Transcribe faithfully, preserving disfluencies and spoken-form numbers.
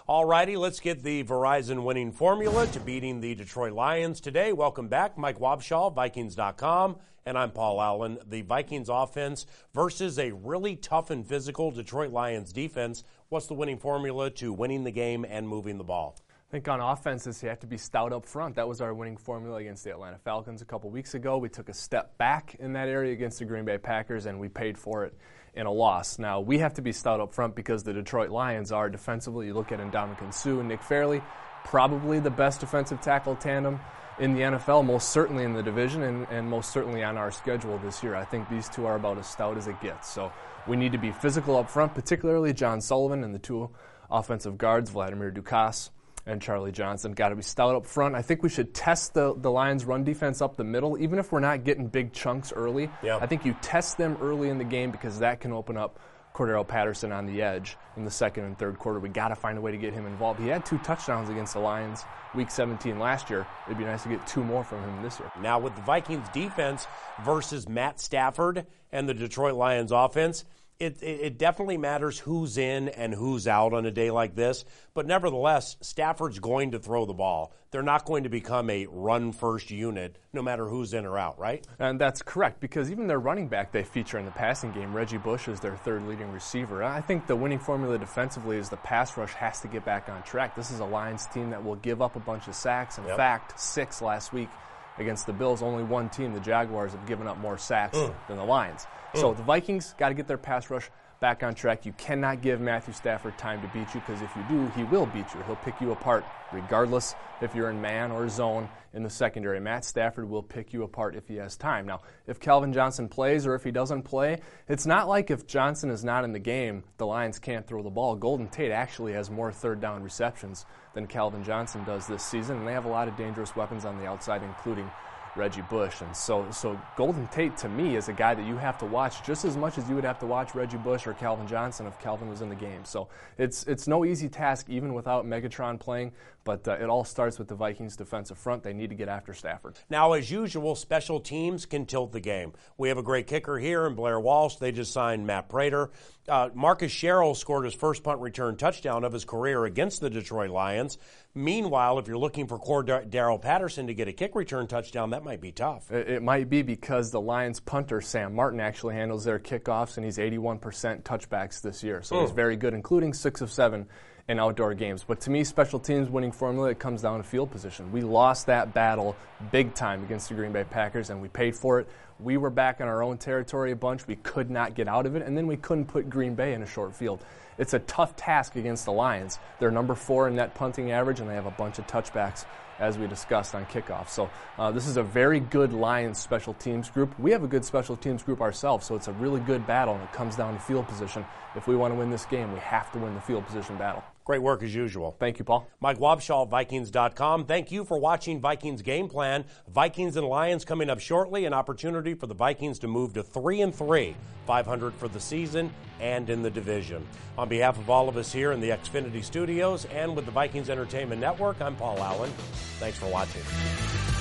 All righty, let's get the Verizon winning formula to beating the Detroit Lions today. Welcome back, Mike Wobschall, Vikings dot com, and I'm Paul Allen. The Vikings offense versus a really tough and physical Detroit Lions defense. What's the winning formula to winning the game and moving the ball? I think on offenses, you have to be stout up front. That was our winning formula against the Atlanta Falcons a couple weeks ago. We took a step back in that area against the Green Bay Packers, and we paid for it in a loss. Now, we have to be stout up front because the Detroit Lions are defensively. You look at Ndamukong Suh and Nick Fairley, probably the best defensive tackle tandem in the N F L, most certainly in the division and, and most certainly on our schedule this year. I think these two are about as stout as it gets. So we need to be physical up front, particularly John Sullivan and the two offensive guards, Vladimir Dukas and Charlie Johnson. Got to be stout up front. I think we should test the, the Lions' run defense up the middle, even if we're not getting big chunks early. Yeah. I think you test them early in the game because that can open up Cordero Patterson on the edge in the second and third quarter. We got to find a way to get him involved. He had two touchdowns against the Lions week seventeen last year. It'd be nice to get two more from him this year. Now with the Vikings defense versus Matt Stafford and the Detroit Lions offense, It, it, it definitely matters who's in and who's out on a day like this. But nevertheless, Stafford's going to throw the ball. They're not going to become a run-first unit no matter who's in or out, right? And that's correct, because even their running back they feature in the passing game, Reggie Bush, is their third leading receiver. I think the winning formula defensively is the pass rush has to get back on track. This is a Lions team that will give up a bunch of sacks. In Yep. fact, six last week against the Bills. Only one team, the Jaguars, have given up more sacks mm. than the Lions. Mm. So the Vikings got to get their pass rush back on track. You cannot give Matthew Stafford time to beat you, because if you do, he will beat you. He'll pick you apart regardless if you're in man or zone in the secondary. Matt Stafford will pick you apart if he has time. Now, if Calvin Johnson plays or if he doesn't play, it's not like if Johnson is not in the game, the Lions can't throw the ball. Golden Tate actually has more third down receptions than Calvin Johnson does this season, and they have a lot of dangerous weapons on the outside, including Reggie Bush. And so so Golden Tate, to me, is a guy that you have to watch just as much as you would have to watch Reggie Bush or Calvin Johnson if Calvin was in the game. So it's it's no easy task even without Megatron playing, but uh, it all starts with the Vikings defensive front. They need to get after Stafford. Now, as usual, special teams can tilt the game. We have a great kicker here in Blair Walsh. They just signed Matt Prater. Uh, Marcus Sherrill scored his first punt return touchdown of his career against the Detroit Lions. Meanwhile, if you're looking for Cordero Patterson to get a kick return touchdown, that might be tough. It, it might be, because the Lions punter, Sam Martin, actually handles their kickoffs, and he's eighty-one percent touchbacks this year. So mm. he's very good, including six of seven in outdoor games. But to me, special teams winning formula, it comes down to field position. We lost that battle big time against the Green Bay Packers, and we paid for it. We were back in our own territory a bunch. We could not get out of it, and then we couldn't put Green Bay in a short field. It's a tough task against the Lions. They're number four in net punting average, and they have a bunch of touchbacks, as we discussed on kickoff. So uh, this is a very good Lions special teams group. We have a good special teams group ourselves, so it's a really good battle, and it comes down to field position. If we want to win this game, we have to win the field position battle. Great work as usual. Thank you, Paul. Mike Wobschall, Vikings dot com. Thank you for watching Vikings Game Plan. Vikings and Lions coming up shortly. An opportunity for the Vikings to move to three and three, five hundred for the season and in the division. On behalf of all of us here in the Xfinity Studios and with the Vikings Entertainment Network, I'm Paul Allen. Thanks for watching.